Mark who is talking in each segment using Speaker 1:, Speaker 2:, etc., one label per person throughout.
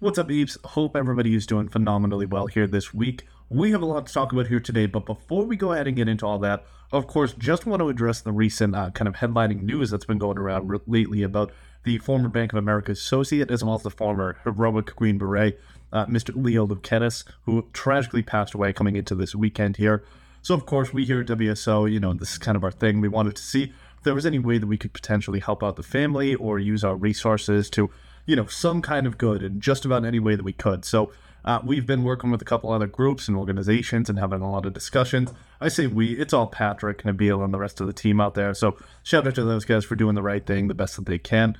Speaker 1: What's up, Eves? Hope everybody is doing phenomenally well here this week. We have a lot to talk about here today, but before we go ahead and get into all that, of course, just want to address the recent kind of headlining news that's been going around lately about the former Bank of America associate, as well as the former heroic Green Beret, Mr. Leo Lukenis, who tragically passed away coming into this weekend here. So, of course, we here at WSO, this is kind of our thing. We wanted to see if there was any way that we could potentially help out the family or use our resources to some kind of good in just about any way that we could. So we've been working with a couple other groups and organizations and having a lot of discussions. I say it's all Patrick, Nabil, and the rest of the team out there. So shout out to those guys for doing the right thing, the best that they can.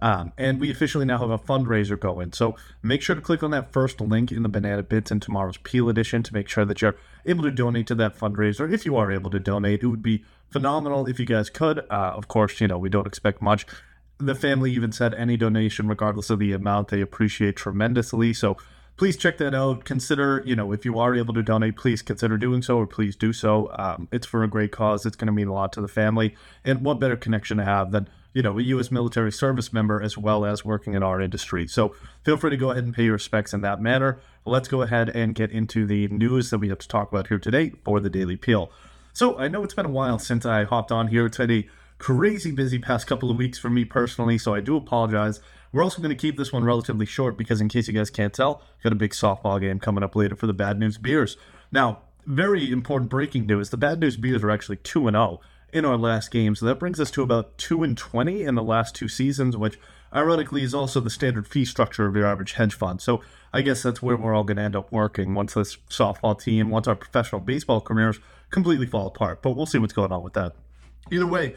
Speaker 1: And we officially now have a fundraiser going. So make sure to click on that first link in the Banana Bits in tomorrow's Peel edition to make sure that you're able to donate to that fundraiser. If you are able to donate, it would be phenomenal if you guys could. Of course, we don't expect much. The family even said any donation, regardless of the amount, they appreciate tremendously. So please check that out. Consider, if you are able to donate, please consider doing so, or please do so. It's for a great cause. It's going to mean a lot to the family. And what better connection to have than, a U.S. military service member as well as working in our industry. So feel free to go ahead and pay your respects in that manner. Let's go ahead and get into the news that we have to talk about here today for the Daily Peel. So I know it's been a while since I hopped on here. It's been a crazy busy past couple of weeks for me personally, so I do apologize. We're also going to keep this one relatively short because, in case you guys can't tell, got a big softball game coming up later for the Bad News Bears. Now, very important breaking news, the Bad News Bears are actually 2-0 in our last game, so that brings us to about 2-20 in the last two seasons, which ironically is also the standard fee structure of your average hedge fund. So I guess that's where we're all going to end up working once this softball team, once our professional baseball careers completely fall apart. But we'll see what's going on with that. Either way,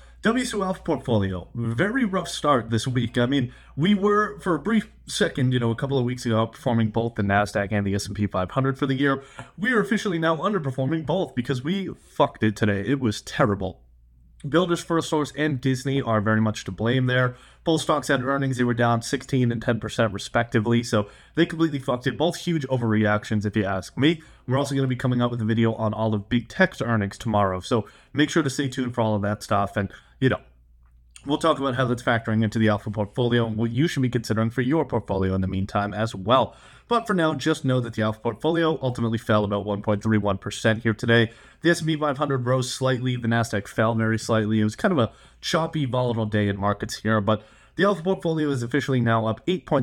Speaker 1: WSO Alpha Portfolio, very rough start this week. I mean, we were, for a brief second, a couple of weeks ago, outperforming both the NASDAQ and the S&P 500 for the year. We are officially now underperforming both because we fucked it today. It was terrible. Builders FirstSource and Disney are very much to blame there. Both stocks had earnings. They were down 16 and 10% respectively, so they completely fucked it. Both huge overreactions, if you ask me. We're also going to be coming out with a video on all of Big Tech's earnings tomorrow, so make sure to stay tuned for all of that stuff. And, we'll talk about how that's factoring into the Alpha Portfolio and what you should be considering for your portfolio in the meantime as well. But for now, just know that the Alpha Portfolio ultimately fell about 1.31% here today. The S&P 500 rose slightly. The NASDAQ fell very slightly. It was kind of a choppy, volatile day in markets here, but the Alpha Portfolio is officially now up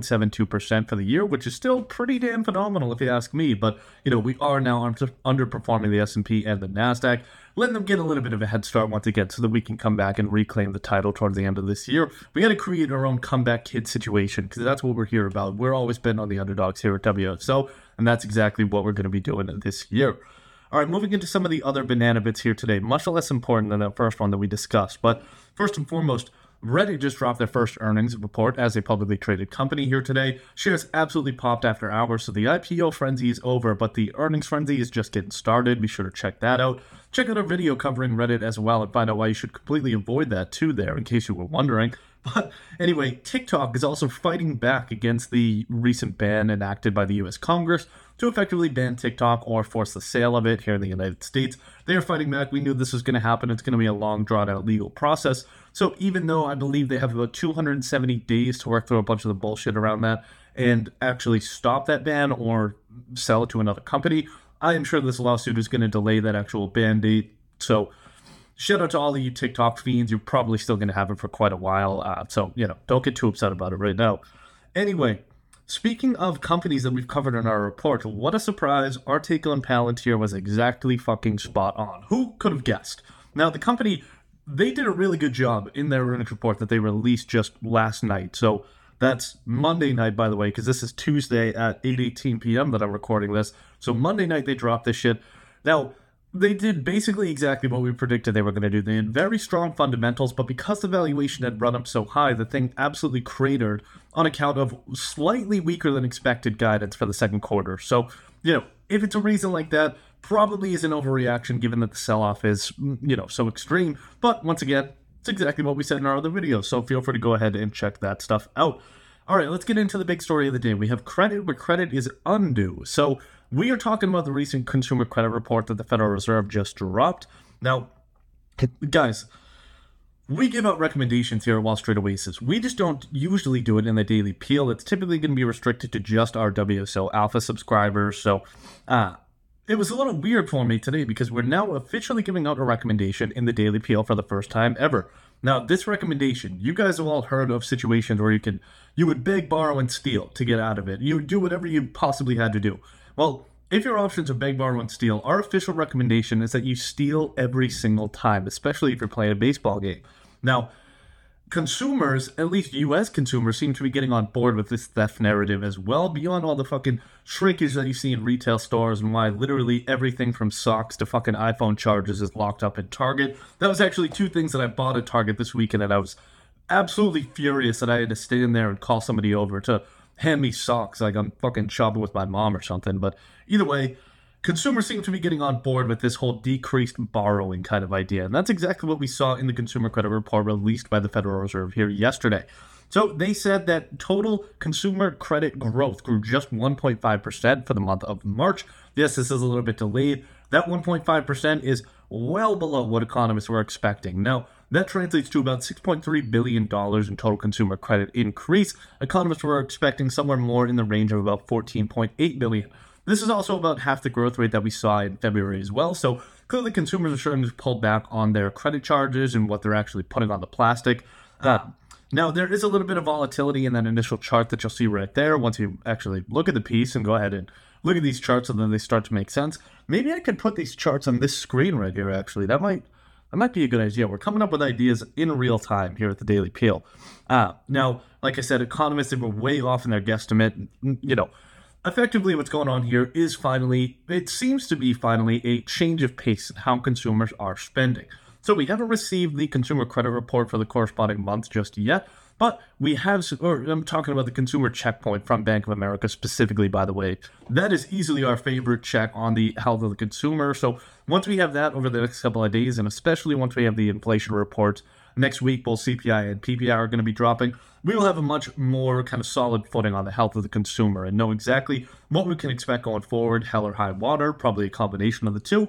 Speaker 1: 8.72% for the year, which is still pretty damn phenomenal if you ask me. But, we are now underperforming the S&P and the NASDAQ, letting them get a little bit of a head start once again so that we can come back and reclaim the title towards the end of this year. We got to create our own comeback kid situation because that's what we're here about. We're always been on the underdogs here at WSO, and that's exactly what we're going to be doing this year. All right, moving into some of the other banana bits here today, much less important than the first one that we discussed. But first and foremost, Reddit just dropped their first earnings report as a publicly traded company here today. Shares absolutely popped after hours, so the IPO frenzy is over, but the earnings frenzy is just getting started. Be sure to check that out. Check out our video covering Reddit as well and find out why you should completely avoid that too there, in case you were wondering. But anyway, TikTok is also fighting back against the recent ban enacted by the U.S. Congress to effectively ban TikTok or force the sale of it here in the United States. They are fighting back. We knew this was going to happen. It's going to be a long, drawn-out legal process. So even though I believe they have about 270 days to work through a bunch of the bullshit around that and actually stop that ban or sell it to another company, I am sure this lawsuit is going to delay that actual ban date. So shout out to all of you TikTok fiends. You're probably still going to have it for quite a while. So, don't get too upset about it right now. Anyway, speaking of companies that we've covered in our report, what a surprise. Our take on Palantir was exactly fucking spot on. Who could have guessed? Now, the company, they did a really good job in their earnings report that they released just last night. So that's Monday night, by the way, because this is Tuesday at 8:18 p.m. that I'm recording this. So Monday night, they dropped this shit. Now, they did basically exactly what we predicted they were going to do. They had very strong fundamentals, but because the valuation had run up so high, the thing absolutely cratered on account of slightly weaker than expected guidance for the second quarter. So, if it's a reason like that, probably is an overreaction given that the sell-off is, so extreme. But once again, it's exactly what we said in our other videos, so feel free to go ahead and check that stuff out. All right, let's get into the big story of the day. We have credit where credit is undue. So we are talking about the recent consumer credit report that the Federal Reserve just dropped. Now, guys, We give out recommendations here at Wall Street Oasis. We just don't usually do it in the Daily Peel. It's typically going to be restricted to just our WSO Alpha subscribers. So it was a little weird for me today because we're now officially giving out a recommendation in the Daily Peel for the first time ever. Now, this recommendation, you guys have all heard of situations where you would beg, borrow, and steal to get out of it. You would do whatever you possibly had to do. Well, if your options are beg, borrow, and steal, our official recommendation is that you steal every single time, especially if you're playing a baseball game. Now, consumers, at least U.S. consumers, seem to be getting on board with this theft narrative as well, beyond all the fucking shrinkage that you see in retail stores and why literally everything from socks to fucking iPhone chargers is locked up in Target. That was actually two things that I bought at Target this weekend, and I was absolutely furious that I had to stand there and call somebody over to hand me socks like I'm fucking shopping with my mom or something. But either way, consumers seem to be getting on board with this whole decreased borrowing kind of idea. And that's exactly what we saw in the Consumer Credit Report released by the Federal Reserve here yesterday. So they said that total consumer credit growth grew just 1.5% for the month of March. Yes, this is a little bit delayed. That 1.5% is well below what economists were expecting. Now, that translates to about $6.3 billion in total consumer credit increase. Economists were expecting somewhere more in the range of about $14.8 billion. This is also about half the growth rate that we saw in February as well. So clearly consumers are starting to pull back on their credit charges and what they're actually putting on the plastic. Now, there is a little bit of volatility in that initial chart that you'll see right there once you actually look at the piece and go ahead and look at these charts and then they start to make sense. Maybe I could put these charts on this screen right here, actually. That might be a good idea. We're coming up with ideas in real time here at the Daily Peel. Now, like I said, economists, they were way off in their guesstimate. Effectively, what's going on here is it seems to be finally a change of pace in how consumers are spending. So we haven't received the consumer credit report for the corresponding month just yet, but we have, I'm talking about the consumer checkpoint from Bank of America specifically, by the way. That is easily our favorite check on the health of the consumer. So once we have that over the next couple of days, and especially once we have the inflation reports, next week, both CPI and PPI are going to be dropping. We will have a much more kind of solid footing on the health of the consumer and know exactly what we can expect going forward, hell or high water, probably a combination of the two.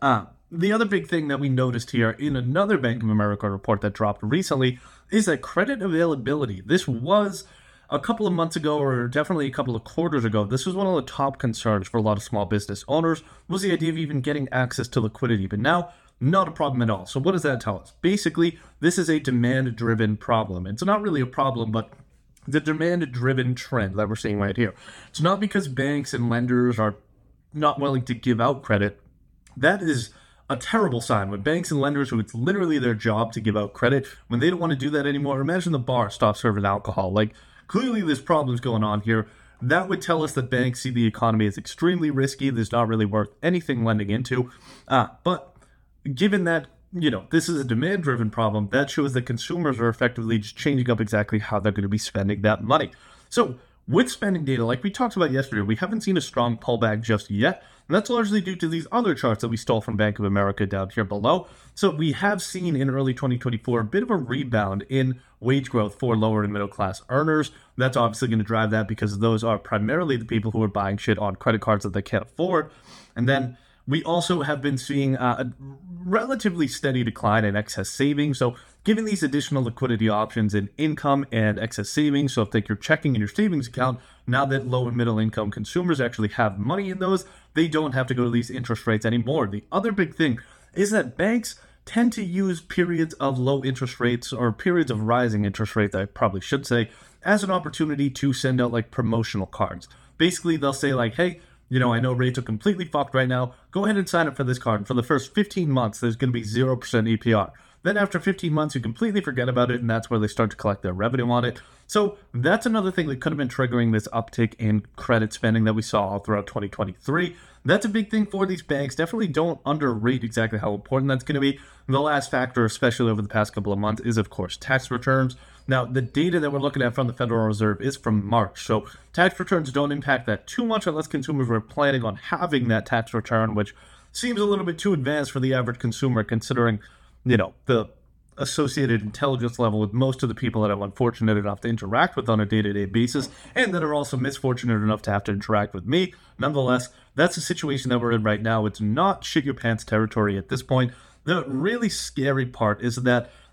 Speaker 1: The other big thing that we noticed here in another Bank of America report that dropped recently is that credit availability. This was a couple of months ago, or definitely a couple of quarters ago, this was one of the top concerns for a lot of small business owners, was the idea of even getting access to liquidity. But now, not a problem at all. So what does that tell us? Basically, this is a demand-driven problem. It's not really a problem, but the demand-driven trend that we're seeing right here. It's not because banks and lenders are not willing to give out credit. That is a terrible sign. When banks and lenders, who it's literally their job to give out credit, when they don't want to do that anymore, imagine the bar stops serving alcohol. Like, clearly there's problems going on here. That would tell us that banks see the economy as extremely risky. There's not really worth anything lending into. But given that, this is a demand-driven problem, that shows that consumers are effectively just changing up exactly how they're going to be spending that money. So with spending data, like we talked about yesterday, we haven't seen a strong pullback just yet. And that's largely due to these other charts that we stole from Bank of America down here below. So we have seen in early 2024 a bit of a rebound in wage growth for lower and middle class earners. That's obviously going to drive that because those are primarily the people who are buying shit on credit cards that they can't afford. And then we also have been seeing a relatively steady decline in excess savings. So given these additional liquidity options in income and excess savings, so if you're checking in your savings account, now that low and middle income consumers actually have money in those, they don't have to go to these interest rates anymore. The other big thing is that banks tend to use periods of low interest rates, or periods of rising interest rates, I probably should say, as an opportunity to send out like promotional cards. Basically, they'll say like, hey, I know rates are completely fucked right now. Go ahead and sign up for this card. For the first 15 months, there's going to be 0% APR. Then after 15 months, you completely forget about it, and that's where they start to collect their revenue on it. So that's another thing that could have been triggering this uptick in credit spending that we saw all throughout 2023. That's a big thing for these banks. Definitely don't underrate exactly how important that's going to be. The last factor, especially over the past couple of months, is, of course, tax returns. Now, the data that we're looking at from the Federal Reserve is from March, so tax returns don't impact that too much unless consumers were planning on having that tax return, which seems a little bit too advanced for the average consumer considering, the associated intelligence level with most of the people that I'm unfortunate enough to interact with on a day-to-day basis, and that are also misfortunate enough to have to interact with me. Nonetheless, that's the situation that we're in right now. It's not shit your pants territory at this point. The really scary part is that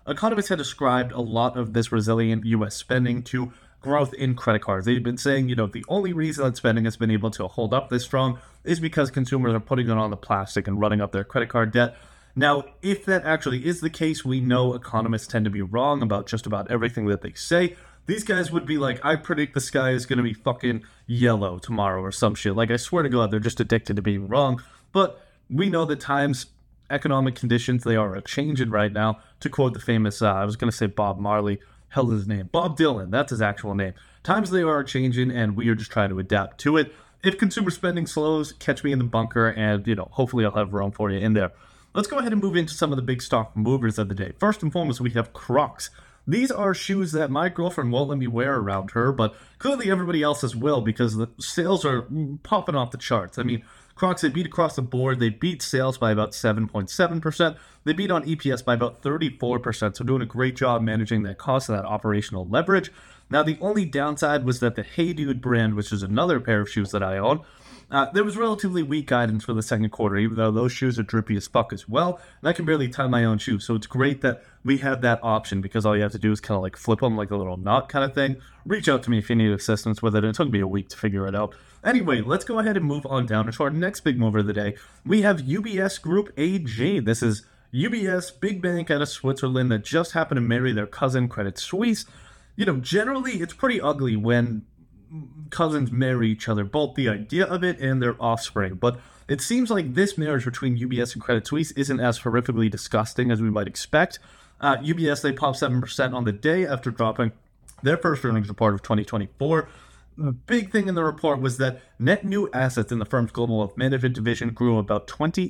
Speaker 1: economists had described a lot of this resilient U.S. spending to growth in credit cards. They've been saying, the only reason that spending has been able to hold up this strong is because consumers are putting it on the plastic and running up their credit card debt. Now, if that actually is the case, we know economists tend to be wrong about just about everything that they say. These guys would be like, I predict the sky is going to be fucking yellow tomorrow or some shit. Like, I swear to God, they're just addicted to being wrong. But we know that times, economic conditions, they are a-changing right now. To quote the famous, I was going to say Bob Marley, hell is his name? Bob Dylan, that's his actual name. Times they are changing, and we are just trying to adapt to it. If consumer spending slows, catch me in the bunker, and, hopefully I'll have room for you in there. Let's go ahead and move into some of the big stock movers of the day. First and foremost, we have Crocs. These are shoes that my girlfriend won't let me wear around her, but clearly everybody else's will because the sales are popping off the charts. I mean, Crocs, they beat across the board. They beat sales by about 7.7%. They beat on EPS by about 34%, so doing a great job managing that cost and that operational leverage. Now, the only downside was that the Hey Dude brand, which is another pair of shoes that I own, there was relatively weak guidance for the second quarter, even though those shoes are drippy as fuck as well, and I can barely tie my own shoes. So it's great that we have that option because all you have to do is kind of like flip them like a little knot kind of thing. Reach out to me if you need assistance with it. It took me a week to figure it out. Anyway, let's go ahead and move on down to our next big mover of the day. We have UBS Group AG. This is UBS, big bank out of Switzerland that just happened to marry their cousin Credit Suisse. Generally it's pretty ugly when cousins marry each other, both the idea of it and their offspring. But it seems like this marriage between UBS and Credit Suisse isn't as horrifically disgusting as we might expect. UBS, they popped 7% on the day after dropping their first earnings report of 2024. The big thing in the report was that net new assets in the firm's global wealth management division grew about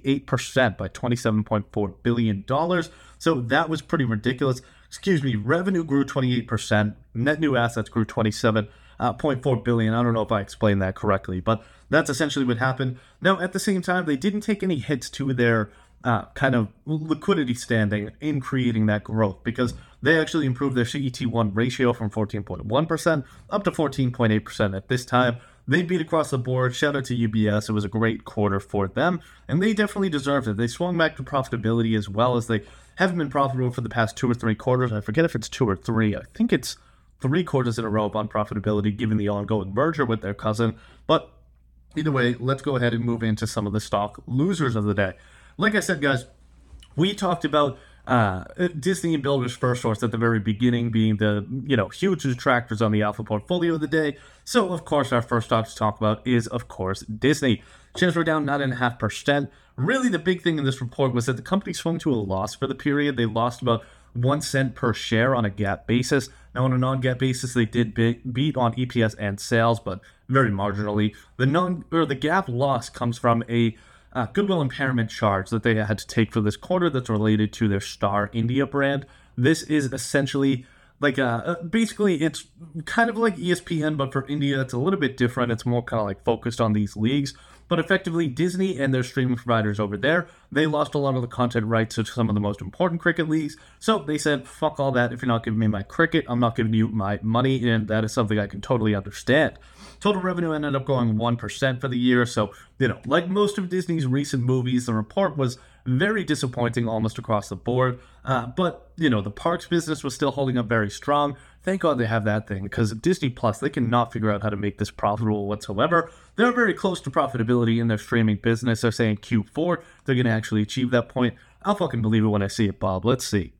Speaker 1: 28% by $27.4 billion. So that was pretty ridiculous. Revenue grew 28%. Net new assets grew 27.4 billion. I don't know if I explained that correctly, but that's essentially what happened. Now, at the same time, they didn't take any hits to their kind of liquidity standing in creating that growth because they actually improved their CET1 ratio from 14.1% up to 14.8% at this time. They beat across the board. Shout out to UBS. It was a great quarter for them, and they definitely deserved it. They swung back to profitability as well as they haven't been profitable for the past 2 or 3 quarters. I forget if it's 2 or 3. I think it's 3 quarters in a row on profitability given the ongoing merger with their cousin. But either way, let's go ahead and move into some of the stock losers of the day. Like I said, guys, we talked about Disney and Builders FirstSource at the very beginning being the, huge detractors on the alpha portfolio of the day. So, of course, our first stock to talk about is, of course, Disney. Shares were down 9.5%. Really, the big thing in this report was that the company swung to a loss for the period. They lost about 1 cent per share on a GAAP basis. Now, on a non-GAAP basis, they did beat on EPS and sales, but very marginally. The GAAP loss comes from a goodwill impairment charge that they had to take for this quarter that's related to their Star India brand. This is essentially like basically it's kind of like ESPN, but for India it's a little bit different. It's more kind of like focused on these leagues. But effectively, Disney and their streaming providers over there, they lost a lot of the content rights to some of the most important cricket leagues. So they said, fuck all that. If you're not giving me my cricket, I'm not giving you my money. And that is something I can totally understand. Total revenue ended up growing 1% for the year. So, like most of Disney's recent movies, the report was very disappointing almost across the board. But, the parks business was still holding up very strong. Thank God they have that thing, because Disney Plus, they cannot figure out how to make this profitable whatsoever. They're very close to profitability in their streaming business. They're saying Q4, they're going to actually achieve that point. I'll fucking believe it when I see it, Bob. Let's see.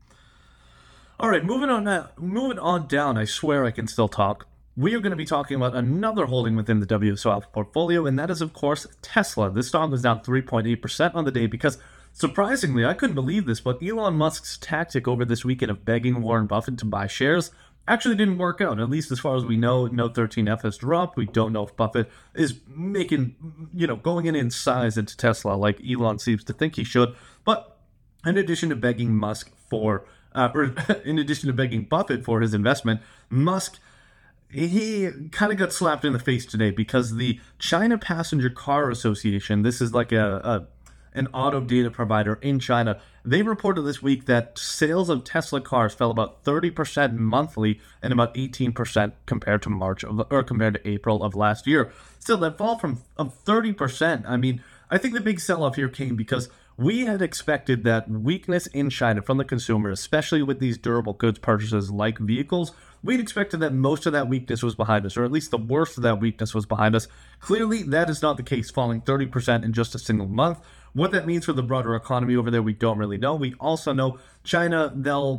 Speaker 1: All right, moving on down. I swear I can still talk. We are going to be talking about another holding within the WSO Alpha portfolio, and that is, of course, Tesla. This stock was down 3.8% on the day because, surprisingly, I couldn't believe this, but Elon Musk's tactic over this weekend of begging Warren Buffett to buy shares actually didn't work out. At least as far as we know, Note 13F has dropped. We don't know if Buffett is making, going in size into Tesla like Elon seems to think he should. But in addition to begging Buffett for his investment, Musk, he kind of got slapped in the face today because the China Passenger Car Association, this is like an auto data provider in China, they reported this week that sales of Tesla cars fell about 30% monthly and about 18% compared to April of last year. Still, that fall of 30%, I mean, I think the big sell-off here came because we had expected that weakness in China from the consumer, especially with these durable goods purchases like vehicles, we'd expected that most of that weakness was behind us, or at least the worst of that weakness was behind us. Clearly, that is not the case, falling 30% in just a single month. What that means for the broader economy over there, we don't really know. We also know China,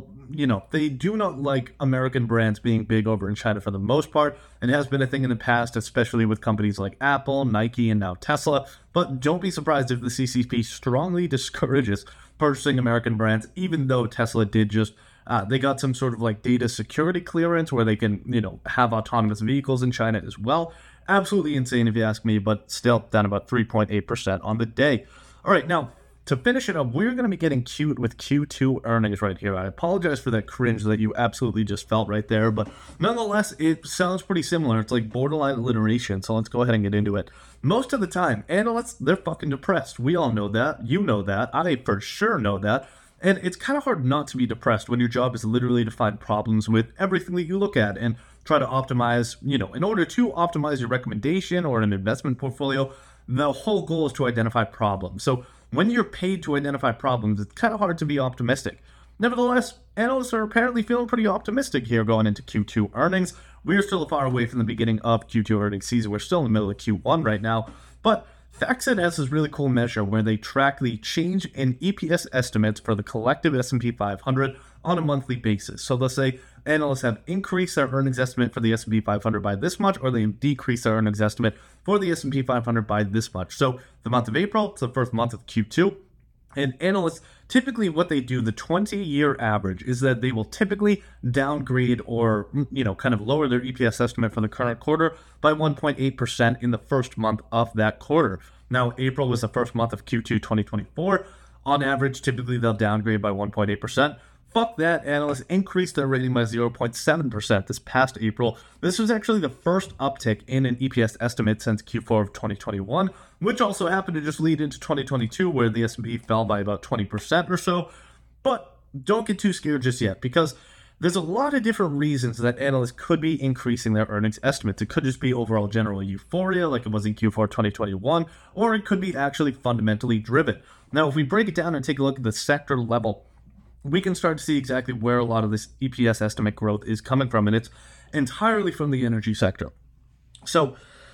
Speaker 1: they do not like American brands being big over in China for the most part. It has been a thing in the past, especially with companies like Apple, Nike, and now Tesla. But don't be surprised if the CCP strongly discourages purchasing American brands, even though Tesla did just they got some sort of like data security clearance where they can, have autonomous vehicles in China as well. Absolutely insane if you ask me, but still down about 3.8% on the day. All right, now, to finish it up, we're going to be getting cute with Q2 earnings right here. I apologize for that cringe that you absolutely just felt right there, but nonetheless, it sounds pretty similar. It's like borderline alliteration, so let's go ahead and get into it. Most of the time, analysts, they're fucking depressed. We all know that. You know that. I for sure know that. And it's kind of hard not to be depressed when your job is literally to find problems with everything that you look at and try to optimize, in order to optimize your recommendation or an investment portfolio. The whole goal is to identify problems. So when you're paid to identify problems, it's kind of hard to be optimistic. Nevertheless, analysts are apparently feeling pretty optimistic here going into Q2 earnings. We're still far away from the beginning of Q2 earnings season. We're still in the middle of Q1 right now. But FactSet has this really cool measure where they track the change in EPS estimates for the collective S&P 500 on a monthly basis. So let's say analysts have increased their earnings estimate for the S&P 500 by this much, or they have decreased their earnings estimate for the S&P 500 by this much. So the month of April, it's the first month of Q2, and analysts, typically what they do, the 20-year average, is that they will typically downgrade or, kind of lower their EPS estimate for the current quarter by 1.8% in the first month of that quarter. Now, April was the first month of Q2 2024. On average, typically they'll downgrade by 1.8%. Fuck that, analysts increased their rating by 0.7% this past April. This was actually the first uptick in an EPS estimate since Q4 of 2021, which also happened to just lead into 2022, where the S&P fell by about 20% or so. But don't get too scared just yet, because there's a lot of different reasons that analysts could be increasing their earnings estimates. It could just be overall general euphoria, like it was in Q4 2021, or it could be actually fundamentally driven. Now, if we break it down and take a look at the sector level, we can start to see exactly where a lot of this EPS estimate growth is coming from, and it's entirely from the energy sector. So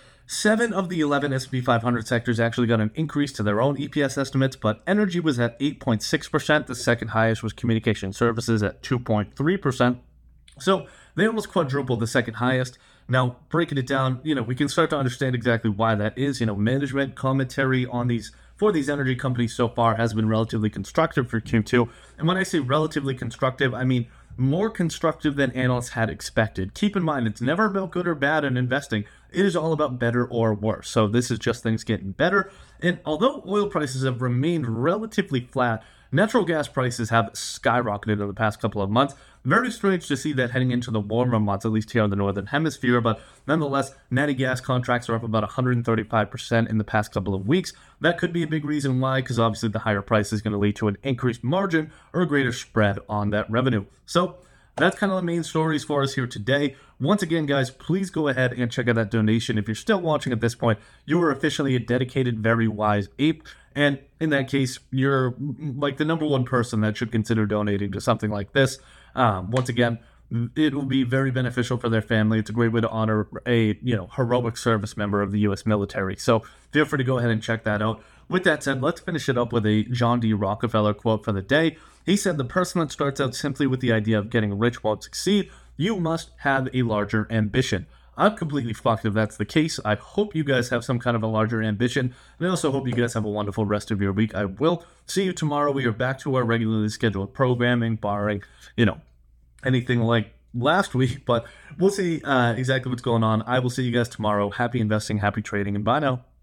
Speaker 1: 7 of the 11 S&P 500 sectors actually got an increase to their own EPS estimates, but energy was at 8.6%. The second highest was communication services at 2.3%. So they almost quadrupled the second highest. Now, breaking it down, we can start to understand exactly why that is. Management commentary on these energy companies so far has been relatively constructive for Q2. And when I say relatively constructive, I mean more constructive than analysts had expected. Keep in mind, it's never about good or bad in investing. It is all about better or worse. So this is just things getting better. And although oil prices have remained relatively flat, natural gas prices have skyrocketed in the past couple of months. Very strange to see that heading into the warmer months, at least here in the Northern Hemisphere, but nonetheless, natty gas contracts are up about 135% in the past couple of weeks. That could be a big reason why, because obviously the higher price is going to lead to an increased margin or a greater spread on that revenue. So that's kind of the main stories for us here today. Once again, guys, please go ahead and check out that donation. If you're still watching at this point, you are officially a dedicated, very wise ape. And in that case, you're like the number one person that should consider donating to something like this. Once again, it will be very beneficial for their family. It's a great way to honor a heroic service member of the U.S. military. So feel free to go ahead and check that out. With that said, let's finish it up with a John D. Rockefeller quote for the day. He said, "The person that starts out simply with the idea of getting rich won't succeed. You must have a larger ambition." I'm completely fucked if that's the case. I hope you guys have some kind of a larger ambition. And I also hope you guys have a wonderful rest of your week. I will see you tomorrow. We are back to our regularly scheduled programming, barring, anything like last week. But we'll see exactly what's going on. I will see you guys tomorrow. Happy investing, happy trading, and bye now.